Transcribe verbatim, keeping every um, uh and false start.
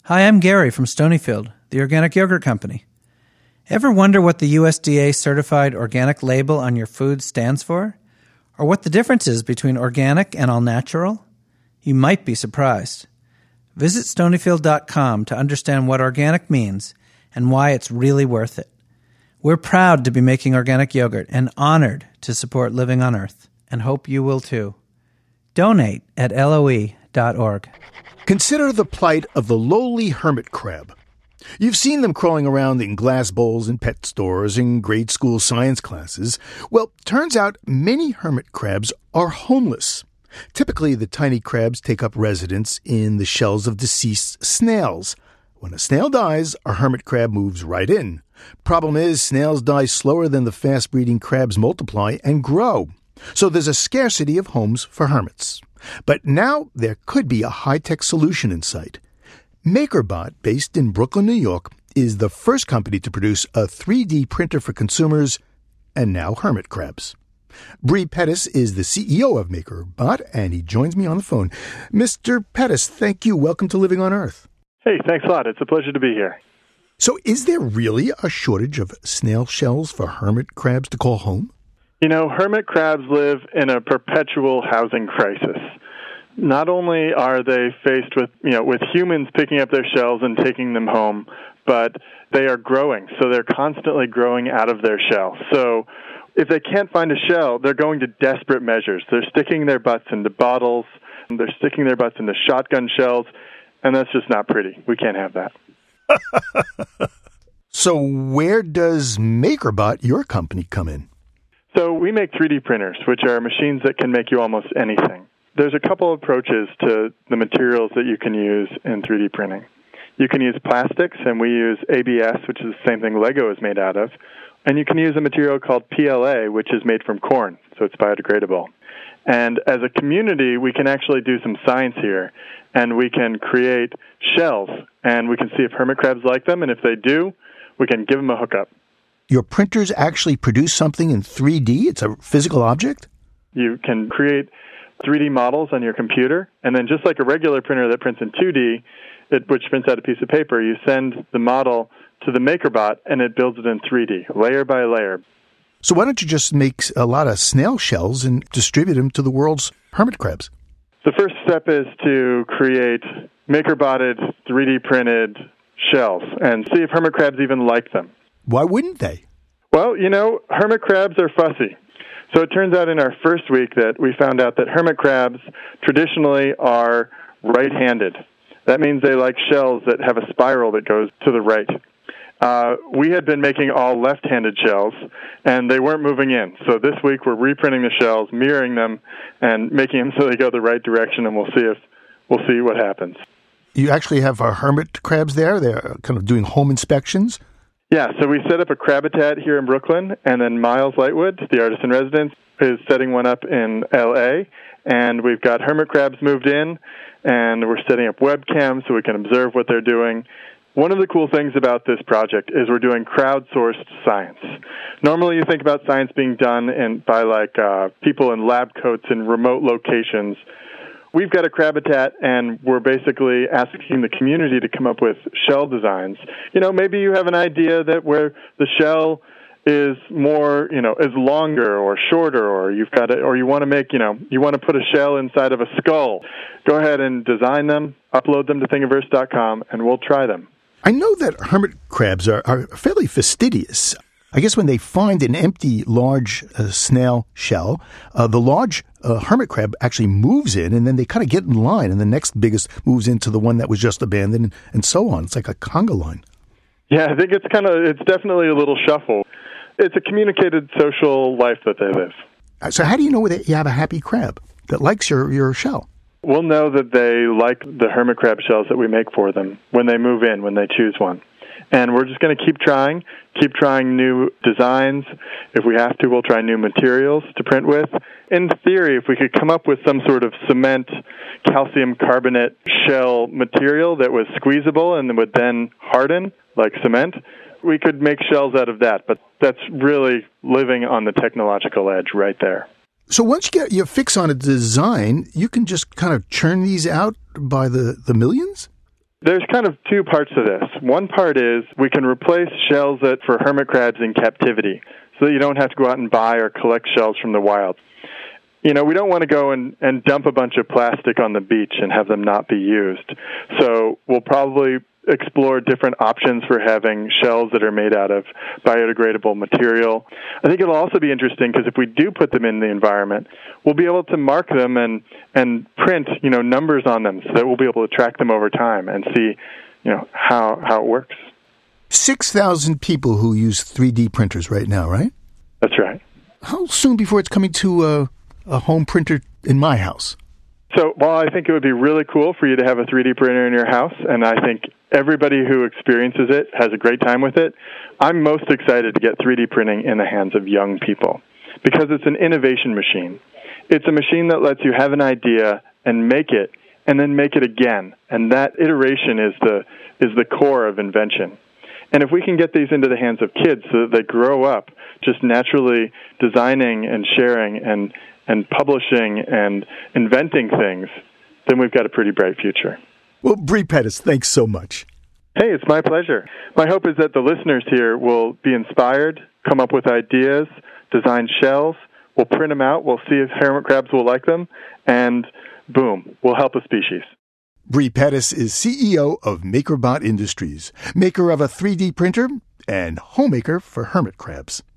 Hi, I'm Gary from Stonyfield, the organic yogurt company. Ever wonder what the U S D A-certified organic label on your food stands for? Or what the difference is between organic and all-natural? You might be surprised. Visit Stonyfield dot com to understand what organic means and why it's really worth it. We're proud to be making organic yogurt and honored to support Living on Earth, and hope you will too. Donate at L O E dot org. Consider the plight of the lowly hermit crab. You've seen them crawling around in glass bowls in pet stores and grade school science classes. Well, turns out many hermit crabs are homeless. Typically, the tiny crabs take up residence in the shells of deceased snails. When a snail dies, a hermit crab moves right in. Problem is, snails die slower than the fast-breeding crabs multiply and grow. So there's a scarcity of homes for hermits. But now there could be a high-tech solution in sight. MakerBot, based in Brooklyn, New York, is the first company to produce a three D printer for consumers and now hermit crabs. Bree Pettis is the C E O of MakerBot, and he joins me on the phone. Mister Pettis, thank you. Welcome to Living on Earth. Hey, thanks a lot. It's a pleasure to be here. So is there really a shortage of snail shells for hermit crabs to call home? You know, hermit crabs live in a perpetual housing crisis. Not only are they faced with, you know, with humans picking up their shells and taking them home, but they are growing. So they're constantly growing out of their shell. So if they can't find a shell, they're going to desperate measures. They're sticking their butts into bottles. They're sticking their butts into shotgun shells. And that's just not pretty. We can't have that. So where does MakerBot, your company, come in? So we make three D printers, which are machines that can make you almost anything. There's a couple of approaches to the materials that you can use in three D printing. You can use plastics, and we use A B S, which is the same thing Lego is made out of. And you can use a material called P L A, which is made from corn, so it's biodegradable. And as a community, we can actually do some science here, and we can create shells, and we can see if hermit crabs like them, and if they do, we can give them a hookup. Your printers actually produce something in three D? It's a physical object? You can create three D models on your computer, and then just like a regular printer that prints in two D, it, which prints out a piece of paper, you send the model to the MakerBot, and it builds it in three D, layer by layer. So why don't you just make a lot of snail shells and distribute them to the world's hermit crabs? The first step is to create MakerBotted three D printed shells and see if hermit crabs even like them. Why wouldn't they? Well, you know, hermit crabs are fussy. So it turns out in our first week that we found out that hermit crabs traditionally are right-handed. That means they like shells that have a spiral that goes to the right. Uh, we had been making all left-handed shells, and they weren't moving in. So this week we're reprinting the shells, mirroring them, and making them so they go the right direction, and we'll see if we'll see what happens. You actually have uh, hermit crabs there? They're kind of doing home inspections? Yeah, so we set up a Crabitat here in Brooklyn, and then Miles Lightwood, the artist in residence, is setting one up in L A, and we've got hermit crabs moved in, and we're setting up webcams so we can observe what they're doing. One of the cool things about this project is we're doing crowdsourced science. Normally you think about science being done in, by like uh, people in lab coats in remote locations. We've got a Crabitat, and we're basically asking the community to come up with shell designs. You know, maybe you have an idea that where the shell is more, you know, is longer or shorter, or you've got it, or you want to make, you know, you want to put a shell inside of a skull. Go ahead and design them, upload them to thingiverse dot com, and we'll try them. I know that hermit crabs are, are fairly fastidious. I guess when they find an empty, large uh, snail shell, uh, the large uh, hermit crab actually moves in, and then they kind of get in line, and the next biggest moves into the one that was just abandoned, and, and so on. It's like a conga line. Yeah, I think it's kind of, it's definitely a little shuffle. It's a communicated social life that they live. So how do you know that you have a happy crab that likes your, your shell? We'll know that they like the hermit crab shells that we make for them when they move in, when they choose one. And we're just going to keep trying, keep trying new designs. If we have to, we'll try new materials to print with. In theory, if we could come up with some sort of cement, calcium carbonate shell material that was squeezable and would then harden like cement, we could make shells out of that. But that's really living on the technological edge right there. So once you get your fix on a design, you can just kind of churn these out by the, the millions? There's kind of two parts to this. One part is we can replace shells that for hermit crabs in captivity so that you don't have to go out and buy or collect shells from the wild. You know, we don't want to go and, and dump a bunch of plastic on the beach and have them not be used. So we'll probably explore different options for having shells that are made out of biodegradable material. I think it'll also be interesting because if we do put them in the environment, we'll be able to mark them and, and print, you know, numbers on them so that we'll be able to track them over time and see, you know, how, how it works. six thousand people who use three D printers right now, right? That's right. How soon before it's coming to uh, a home printer in my house? So while I think it would be really cool for you to have a three D printer in your house, and I think everybody who experiences it has a great time with it, I'm most excited to get three D printing in the hands of young people because it's an innovation machine. It's a machine that lets you have an idea and make it, and then make it again. And that iteration is the is the core of invention. And if we can get these into the hands of kids so that they grow up just naturally designing and sharing and and publishing and inventing things, then we've got a pretty bright future. Well, Bree Pettis, thanks so much. Hey, it's my pleasure. My hope is that the listeners here will be inspired, come up with ideas, design shells. We'll print them out. We'll see if hermit crabs will like them. And boom, we'll help a species. Bree Pettis is C E O of MakerBot Industries, maker of a three D printer and homemaker for hermit crabs.